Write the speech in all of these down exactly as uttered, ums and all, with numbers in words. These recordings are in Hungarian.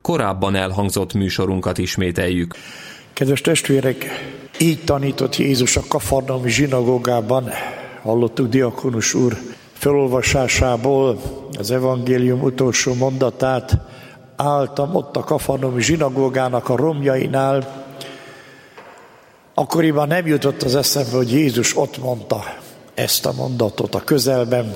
korábban elhangzott műsorunkat ismételjük. Kedves testvérek, így tanított Jézus a kafarnaumi zsinagógában. Hallottuk diakonus úr felolvasásából az evangélium utolsó mondatát. Álltam ott a kafarnaumi zsinagógának a romjainál. Akkoriban nem jutott az eszembe, hogy Jézus ott mondta ezt a mondatot a közelben.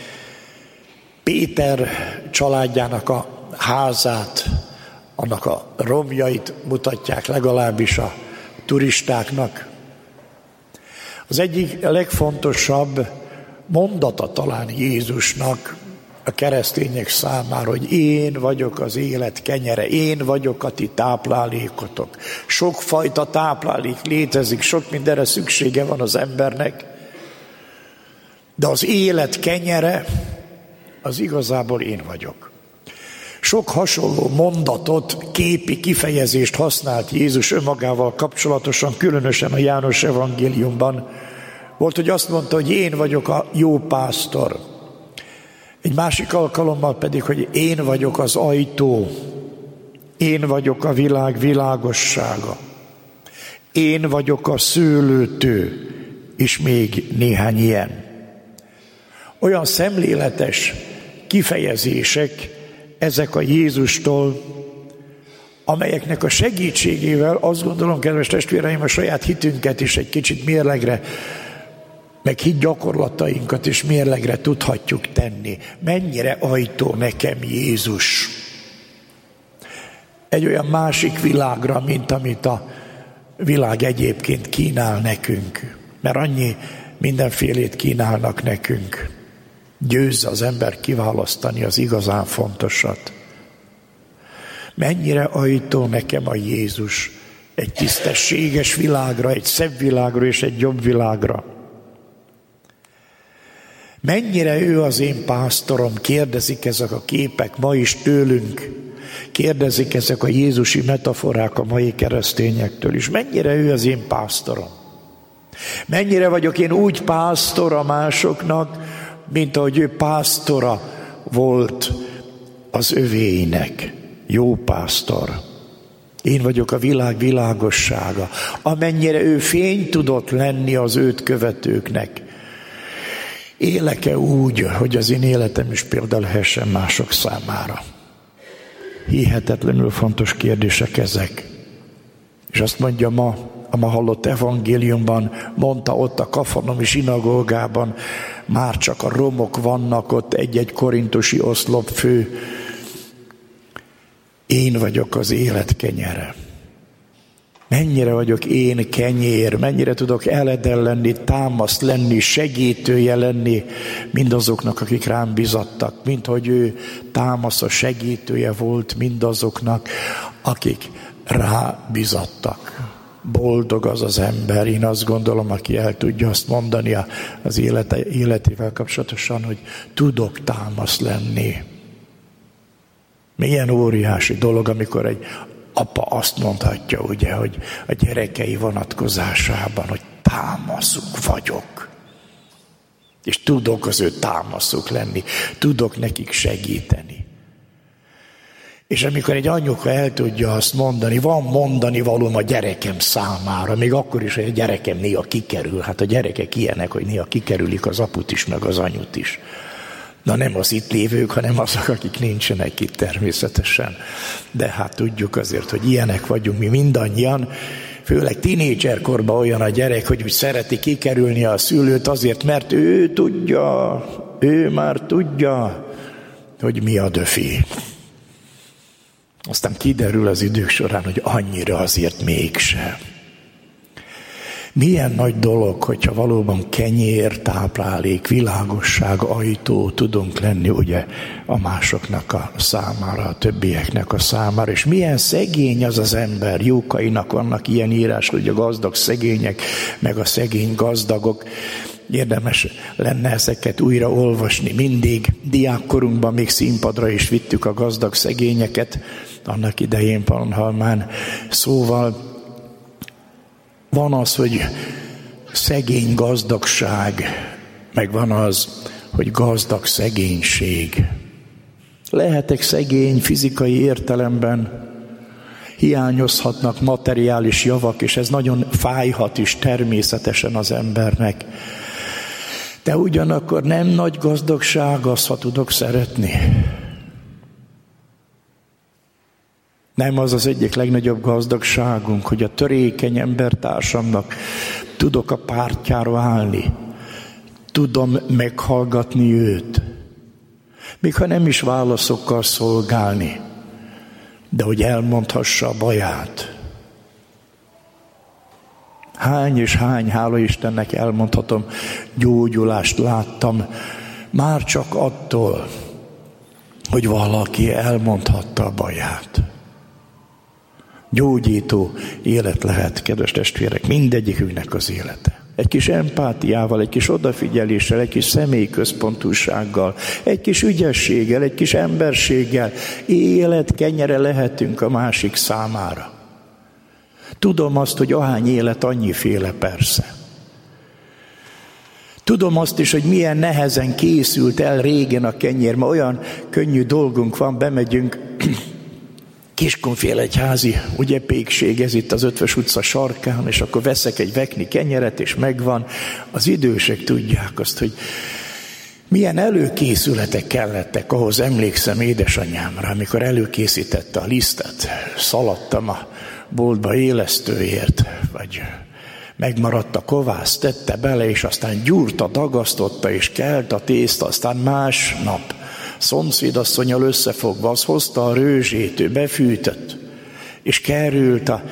Péter családjának a házát, annak a romjait mutatják legalábbis a turistáknak. Az egyik legfontosabb mondata talán Jézusnak a keresztények számára, hogy én vagyok az élet kenyere, én vagyok a ti táplálékotok. Sokfajta táplálék létezik, sok mindenre szüksége van az embernek, de az élet kenyere az igazából én vagyok. Sok hasonló mondatot, képi kifejezést használt Jézus önmagával kapcsolatosan, különösen a János evangéliumban. Volt, hogy azt mondta, hogy én vagyok a jó pásztor. Egy másik alkalommal pedig, hogy én vagyok az ajtó. Én vagyok a világ világossága. Én vagyok a szőlőtő, és még néhány ilyen. Olyan szemléletes kifejezések ezek a Jézustól, amelyeknek a segítségével azt gondolom, kedves testvéreim, a saját hitünket is egy kicsit mérlegre, meg hit gyakorlatainkat is mérlegre tudhatjuk tenni. Mennyire ajtó nekem Jézus. Egy olyan másik világra, mint amit a világ egyébként kínál nekünk. Mert annyi mindenfélét kínálnak nekünk. Győzze az ember kiválasztani az igazán fontosat. Mennyire ajtó nekem a Jézus egy tisztességes világra, egy szebb világra és egy jobb világra. Mennyire ő az én pásztorom, kérdezik ezek a képek ma is tőlünk, kérdezik ezek a jézusi metaforák a mai keresztényektől is. Mennyire ő az én pásztorom? Mennyire vagyok én úgy pásztora másoknak, mint ahogy ő pásztora volt az övéinek. Jó pásztor. Én vagyok a világ világossága. Amennyire ő fény tudott lenni az őt követőknek. Élek-e úgy, hogy az én életem is példa lehessen mások számára? Hihetetlenül fontos kérdések ezek. És azt mondja ma, a ma hallott evangéliumban, mondta ott a kafarnaumi zsinagógában, már csak a romok vannak ott, egy-egy korintusi oszlopfő. Én vagyok az élet kenyere. Mennyire vagyok én kenyér, mennyire tudok eledel lenni, támasz lenni, segítője lenni mindazoknak, akik rám bizattak, mint hogy ő támasza, segítője volt mindazoknak, akik rá bizattak. Boldog az az ember, én azt gondolom, aki el tudja azt mondani az élete, életével kapcsolatosan, hogy tudok támasz lenni. Milyen óriási dolog, amikor egy apa azt mondhatja, ugye, hogy a gyerekei vonatkozásában, hogy támaszuk vagyok. És tudok az ő támaszuk lenni, tudok nekik segíteni. És amikor egy anyuka el tudja azt mondani, van mondani valóm a gyerekem számára, még akkor is, hogy a gyerekem néha kikerül, hát a gyerekek ilyenek, hogy néha kikerülik az aput is, meg az anyut is. Na nem az itt lévők, hanem azok, akik nincsenek itt természetesen. De hát tudjuk azért, hogy ilyenek vagyunk mi mindannyian, főleg tínédzserkorban olyan a gyerek, hogy úgy szereti kikerülni a szülőt azért, mert ő tudja, ő már tudja, hogy mi a döfi. Aztán kiderül az idők során, hogy annyira azért mégse. Milyen nagy dolog, hogyha valóban kenyér, táplálék, világosság, ajtó tudunk lenni, ugye, a másoknak a számára, a többieknek a számára. És milyen szegény az az ember. Jókainak vannak ilyen írás, hogy a gazdag szegények, meg a szegény gazdagok. Érdemes lenne ezeket újra olvasni. Mindig diákkorunkban még színpadra is vittük a gazdag szegényeket, annak idején Pannonhalmán. Szóval van az, hogy szegény gazdagság, meg van az, hogy gazdag szegénység. Lehetek szegény fizikai értelemben, hiányozhatnak materiális javak, és ez nagyon fájhat is természetesen az embernek. De ugyanakkor nem nagy gazdagság az, ha tudok szeretni. Nem az az egyik legnagyobb gazdagságunk, hogy a törékeny embertársamnak tudok a pártjára állni. Tudom meghallgatni őt. Még ha nem is válaszokkal szolgálni, de hogy elmondhassa a baját. Hány és hány, hála Istennek elmondhatom, gyógyulást láttam, már csak attól, hogy valaki elmondhatta a baját. Gyógyító élet lehet, kedves testvérek, mindegyikünknek az élete. Egy kis empátiával, egy kis odafigyeléssel, egy kis személyközpontúsággal, egy kis ügyességgel, egy kis emberséggel élet kenyere lehetünk a másik számára. Tudom azt, hogy ahány élet, annyiféle persze. Tudom azt is, hogy milyen nehezen készült el régen a kenyér, ma olyan könnyű dolgunk van, bemegyünk, Kiskunfélegyházi, ugye pékség, ez itt az Ötvös utca sarkán, és akkor veszek egy vekni kenyeret, és megvan. Az idősek tudják azt, hogy milyen előkészületek kellettek ahhoz, emlékszem édesanyámra, amikor előkészítette a lisztet. Szaladtam a boltba élesztőért, vagy megmaradt a kovász, tette bele, és aztán gyúrta, dagasztotta, és kelt a tészta, aztán másnap szomszédasszonnyal összefogva, az hozta a rőzsét, ő befűtött, és került a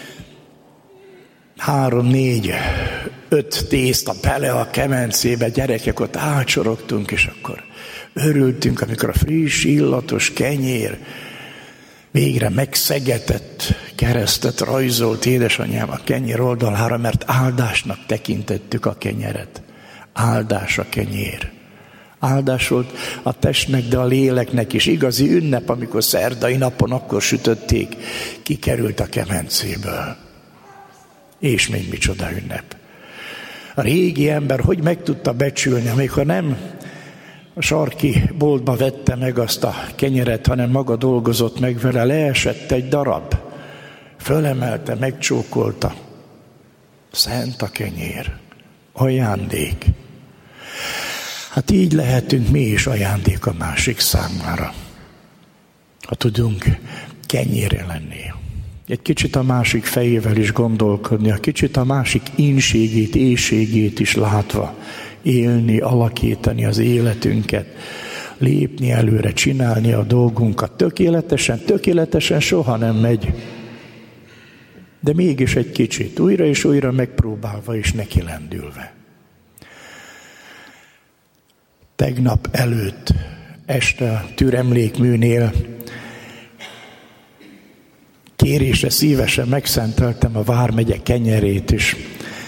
három, négy, öt tészta bele a kemencébe, gyerekek, ott ácsorogtunk, és akkor örültünk, amikor a friss, illatos kenyér végre megszegetett keresztet rajzolt édesanyám a kenyér oldalára, mert áldásnak tekintettük a kenyeret. Áldás a kenyér. Áldás volt a testnek, de a léleknek is. Igazi ünnep, amikor szerdai napon akkor sütötték, kikerült a kemencéből. És még micsoda ünnep. A régi ember hogy meg tudta becsülni, amikor nem a sarki boltba vette meg azt a kenyeret, hanem maga dolgozott meg vele, leesett egy darab, fölemelte, megcsókolta. Szent a kenyér, ajándék. Hát így lehetünk mi is ajándék a másik számára, ha tudunk kenyére lenni. Egy kicsit a másik fejével is gondolkodni, a kicsit a másik ínségét, éhségét is látva élni, alakítani az életünket, lépni előre, csinálni a dolgunkat. Tökéletesen, tökéletesen soha nem megy, de mégis egy kicsit, újra és újra megpróbálva és neki lendülve. Tegnap előtt este a Türemlékműnél kérésre szívesen megszenteltem a Vármegye kenyerét, és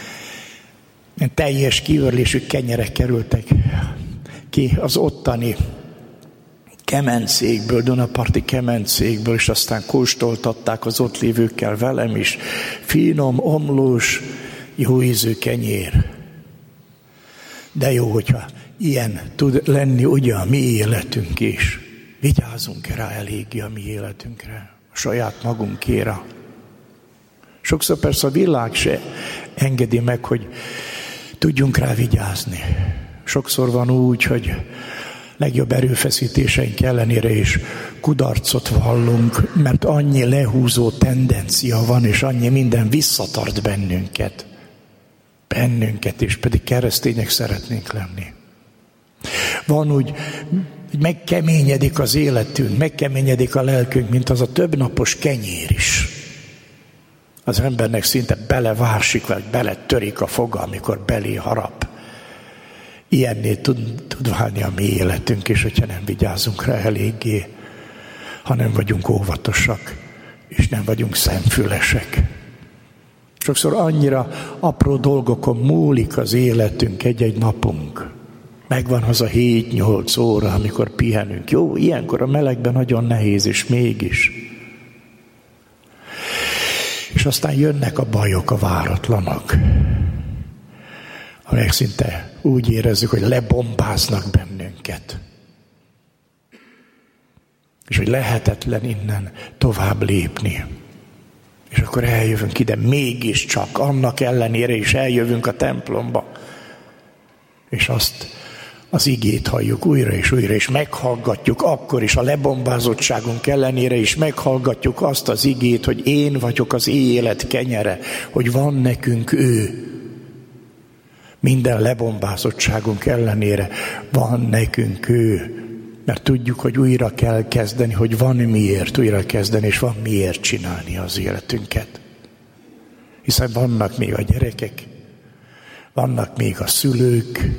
teljes kiörlésű kenyerek kerültek ki az ottani kemencékből, Dunaparti kemencékből, és aztán kóstoltatták az ott lévőkkel velem is. Finom, omlós, jó ízű kenyér. De jó, hogyha ilyen tud lenni ugye a mi életünk is. Vigyázzunk rá eléggé a mi életünkre, a saját magunkére. Sokszor persze a világ se engedi meg, hogy tudjunk rá vigyázni. Sokszor van úgy, hogy legjobb erőfeszítéseink ellenére is kudarcot vallunk, mert annyi lehúzó tendencia van, és annyi minden visszatart bennünket. Bennünket, és pedig keresztények szeretnénk lenni. Van úgy, hogy megkeményedik az életünk, megkeményedik a lelkünk, mint az a többnapos kenyér is. Az embernek szinte belevásik, vagy beletörik a foga, amikor belé harap. Ilyenné tud, tud válni a mi életünk is, hogyha nem vigyázunk rá eléggé, ha nem vagyunk óvatosak, és nem vagyunk szemfülesek. Sokszor annyira apró dolgokon múlik az életünk, egy-egy napunk. Megvan az a hét-nyolc óra, amikor pihenünk. Jó, ilyenkor a melegben nagyon nehéz, és mégis. És aztán jönnek a bajok, a váratlanok, amelyek szinte úgy érezzük, hogy lebombáznak bennünket. és hogy lehetetlen innen tovább lépni. És akkor eljövünk ide, mégiscsak, annak ellenére is eljövünk a templomba. És azt az igét halljuk újra és újra, és meghallgatjuk akkor is, a lebombázottságunk ellenére is meghallgatjuk azt az igét, hogy én vagyok az élet kenyere, hogy van nekünk ő. Minden lebombázottságunk ellenére van nekünk ő. Mert tudjuk, hogy újra kell kezdeni, hogy van miért újra kezdeni, és van miért csinálni az életünket. Hiszen vannak még a gyerekek, vannak még a szülők,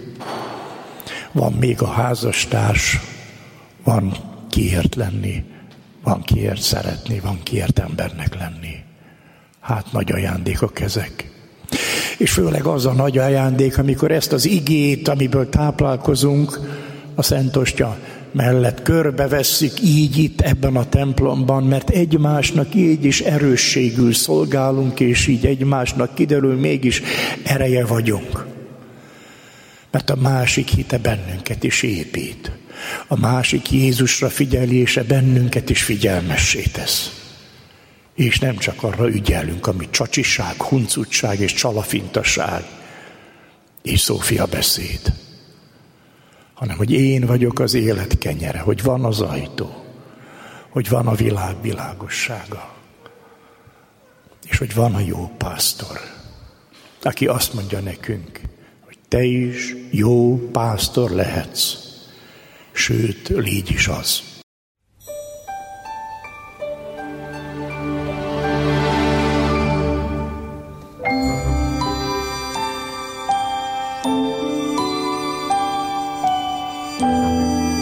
van még a házastárs, van kiért lenni, van kiért szeretni, van kiért embernek lenni. Hát nagy ajándékok ezek. És főleg az a nagy ajándék, amikor ezt az igét, amiből táplálkozunk, a Szent Ostya mellett körbevesszük így itt ebben a templomban, mert egymásnak így is erősségül szolgálunk, és így egymásnak kiderül, mégis ereje vagyunk. Mert a másik hite bennünket is épít. A másik Jézusra figyelése bennünket is figyelmessé tesz. És nem csak arra ügyelünk, ami csacsiság, huncutság és csalafintaság és Szófia beszéd, hanem hogy én vagyok az élet kenyere, hogy van az ajtó, hogy van a világ világossága, és hogy van a jó pásztor, aki azt mondja nekünk, hogy te is jó pásztor lehetsz, sőt, légy is az.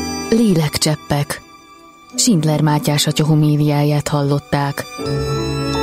Lélekcseppek. Schindler Mátyás atya homéliáját hallották.